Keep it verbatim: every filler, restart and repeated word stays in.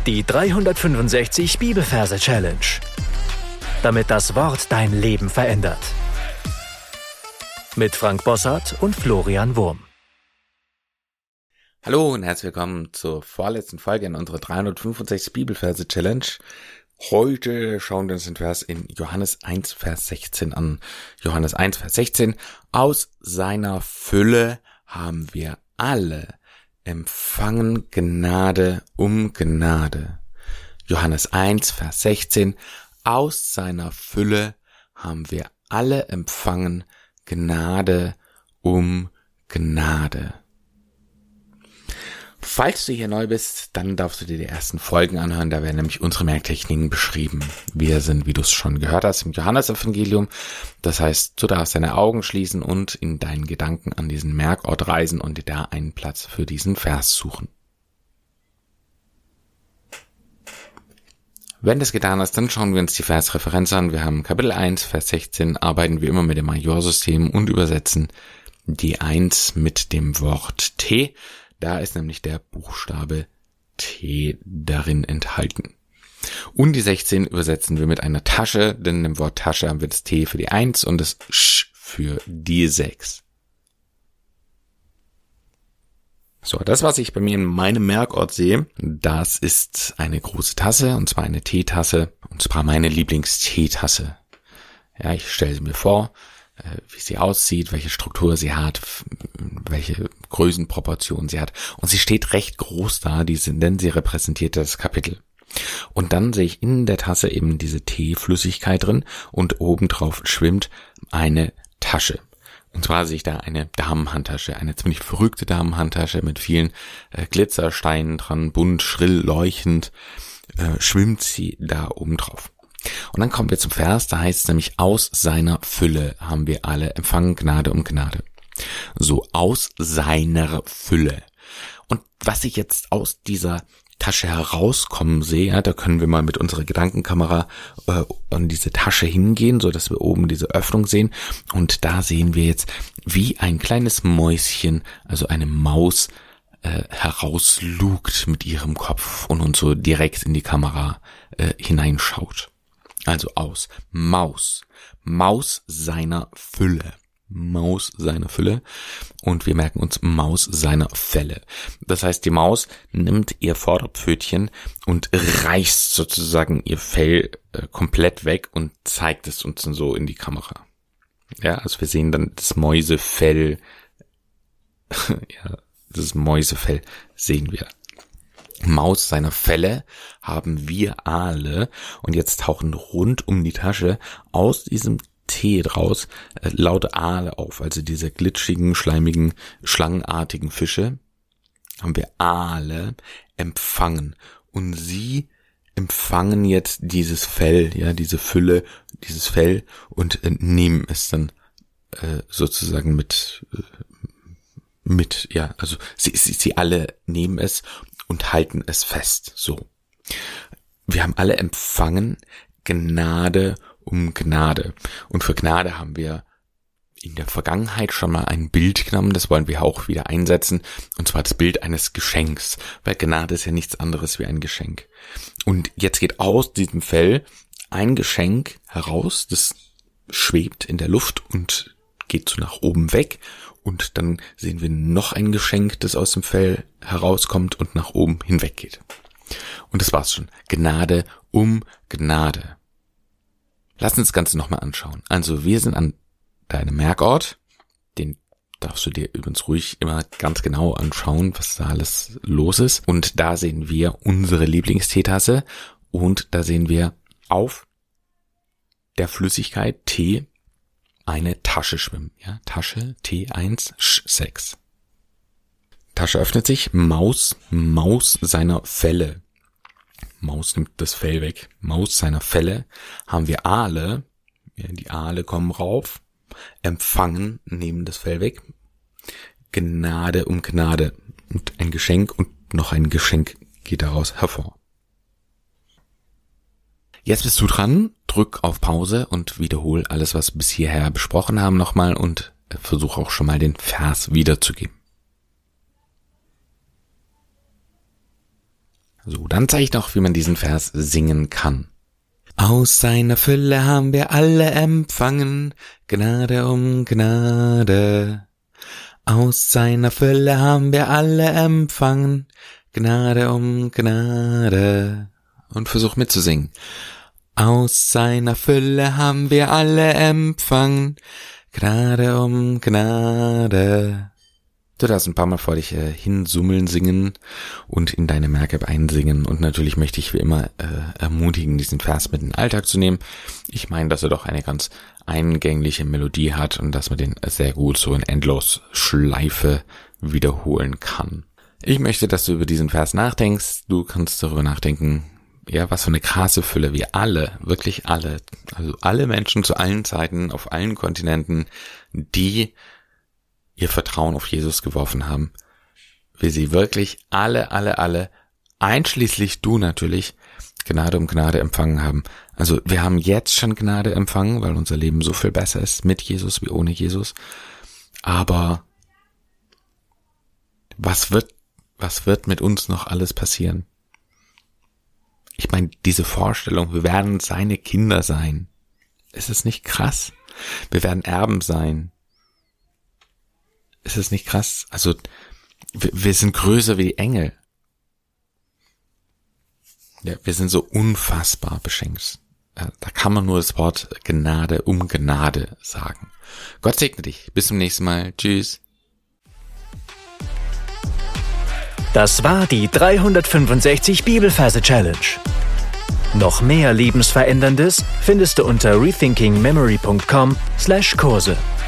Die dreihundertfünfundsechzig Bibelverse Challenge. Damit das Wort dein Leben verändert. Mit Frank Bossart und Florian Wurm. Hallo und herzlich willkommen zur vorletzten Folge in unserer dreihundertfünfundsechzig Bibelverse Challenge. Heute schauen wir uns den Vers in Johannes eins, Vers sechzehn an. Johannes eins, Vers sechzehn. Aus seiner Fülle haben wir alle empfangen Gnade um Gnade. Johannes eins, Vers sechzehn. Aus seiner Fülle haben wir alle empfangen Gnade um Gnade. Falls du hier neu bist, dann darfst du dir die ersten Folgen anhören, da werden nämlich unsere Merktechniken beschrieben. Wir sind, wie du es schon gehört hast, im Johannesevangelium. Das heißt, du darfst deine Augen schließen und in deinen Gedanken an diesen Merkort reisen und dir da einen Platz für diesen Vers suchen. Wenn das getan hast, dann schauen wir uns die Versreferenz an. Wir haben Kapitel eins, Vers sechzehn, arbeiten wir immer mit dem Majorsystem und übersetzen die eins mit dem Wort T. Da ist nämlich der Buchstabe T darin enthalten. Und die sechzehn übersetzen wir mit einer Tasche, denn im Wort Tasche haben wir das T für die eins und das Sch für die sechs. So, das, was ich bei mir in meinem Merkort sehe, das ist eine große Tasse, und zwar eine Teetasse, und zwar meine Lieblingsteetasse. Ja, ich stelle sie mir vor, wie sie aussieht, welche Struktur sie hat, welche Größenproportionen sie hat. Und sie steht recht groß da, denn sie repräsentiert das Kapitel. Und dann sehe ich in der Tasse eben diese Teeflüssigkeit drin und obendrauf schwimmt eine Tasche. Und zwar sehe ich da eine Damenhandtasche, eine ziemlich verrückte Damenhandtasche mit vielen äh, Glitzersteinen dran, bunt, schrill, leuchtend, äh, schwimmt sie da obendrauf. Und dann kommen wir zum Vers, da heißt es nämlich, aus seiner Fülle haben wir alle empfangen Gnade um Gnade. So, aus seiner Fülle. Und was ich jetzt aus dieser Tasche herauskommen sehe, ja, da können wir mal mit unserer Gedankenkamera äh, an diese Tasche hingehen, so dass wir oben diese Öffnung sehen. Und da sehen wir jetzt, wie ein kleines Mäuschen, also eine Maus, äh, herauslugt mit ihrem Kopf und uns so direkt in die Kamera äh, hineinschaut. Also aus Maus, Maus seiner Fülle, Maus seiner Fülle, und wir merken uns Maus seiner Felle. Das heißt, die Maus nimmt ihr Vorderpfötchen und reißt sozusagen ihr Fell äh, komplett weg und zeigt es uns dann so in die Kamera. Ja, also wir sehen dann das Mäusefell, ja, das Mäusefell sehen wir. Maus seiner Felle haben wir alle, und jetzt tauchen rund um die Tasche aus diesem Tee draus äh, laute Aale auf, also diese glitschigen, schleimigen, schlangenartigen Fische haben wir alle empfangen, und sie empfangen jetzt dieses Fell, ja, diese Fülle, dieses Fell, und äh, nehmen es dann äh, sozusagen mit, äh, mit, ja, also sie, sie, sie alle nehmen es und halten es fest. So. Wir haben alle empfangen Gnade um Gnade. Und für Gnade haben wir in der Vergangenheit schon mal ein Bild genommen, das wollen wir auch wieder einsetzen, und zwar das Bild eines Geschenks, weil Gnade ist ja nichts anderes wie ein Geschenk. Und jetzt geht aus diesem Fell ein Geschenk heraus, das schwebt in der Luft und geht so nach oben weg. Und dann sehen wir noch ein Geschenk, das aus dem Fell herauskommt und nach oben hinweg geht. Und das war's schon. Gnade um Gnade. Lass uns das Ganze nochmal anschauen. Also wir sind an deinem Merkort. Den darfst du dir übrigens ruhig immer ganz genau anschauen, was da alles los ist. Und da sehen wir unsere Lieblingsteetasse. Und da sehen wir auf der Flüssigkeit Tee eine Tasche schwimmen, ja, Tasche T eins Sch sechs. Tasche öffnet sich, Maus, Maus seiner Felle. Maus nimmt das Fell weg. Maus seiner Felle haben wir Aale, ja, die Aale kommen rauf, empfangen, nehmen das Fell weg. Gnade um Gnade, und ein Geschenk und noch ein Geschenk geht daraus hervor. Jetzt bist du dran, drück auf Pause und wiederhol alles, was wir bis hierher besprochen haben, nochmal, und versuch auch schon mal den Vers wiederzugeben. So, dann zeige ich noch, wie man diesen Vers singen kann. Aus seiner Fülle haben wir alle empfangen, Gnade um Gnade. Aus seiner Fülle haben wir alle empfangen, Gnade um Gnade. Und versuch mitzusingen. Aus seiner Fülle haben wir alle empfangen, Gnade um Gnade. Du darfst ein paar Mal vor dich äh, hinsummeln, singen und in deine Merk-App einsingen. Und natürlich möchte ich wie immer äh, ermutigen, diesen Vers mit in den Alltag zu nehmen. Ich meine, dass er doch eine ganz eingängliche Melodie hat und dass man den sehr gut so in Endlosschleife wiederholen kann. Ich möchte, dass du über diesen Vers nachdenkst. Du kannst darüber nachdenken, ja, was für eine krasse Fülle wir alle, wirklich alle, also alle Menschen zu allen Zeiten, auf allen Kontinenten, die ihr Vertrauen auf Jesus geworfen haben, wir sie wirklich alle, alle, alle, einschließlich du natürlich, Gnade um Gnade empfangen haben. Also wir haben jetzt schon Gnade empfangen, weil unser Leben so viel besser ist mit Jesus wie ohne Jesus. Aber was wird, was wird mit uns noch alles passieren? Ich meine, diese Vorstellung, wir werden seine Kinder sein. Ist es nicht krass? Wir werden Erben sein. Ist es nicht krass? Also, wir, wir sind größer wie die Engel. Ja, wir sind so unfassbar beschenkt. Ja, da kann man nur das Wort Gnade um Gnade sagen. Gott segne dich. Bis zum nächsten Mal. Tschüss. Das war die dreihundertfünfundsechzig Bibelverse Challenge. Noch mehr Lebensveränderndes findest du unter rethinkingmemory punkt com slash Kurse.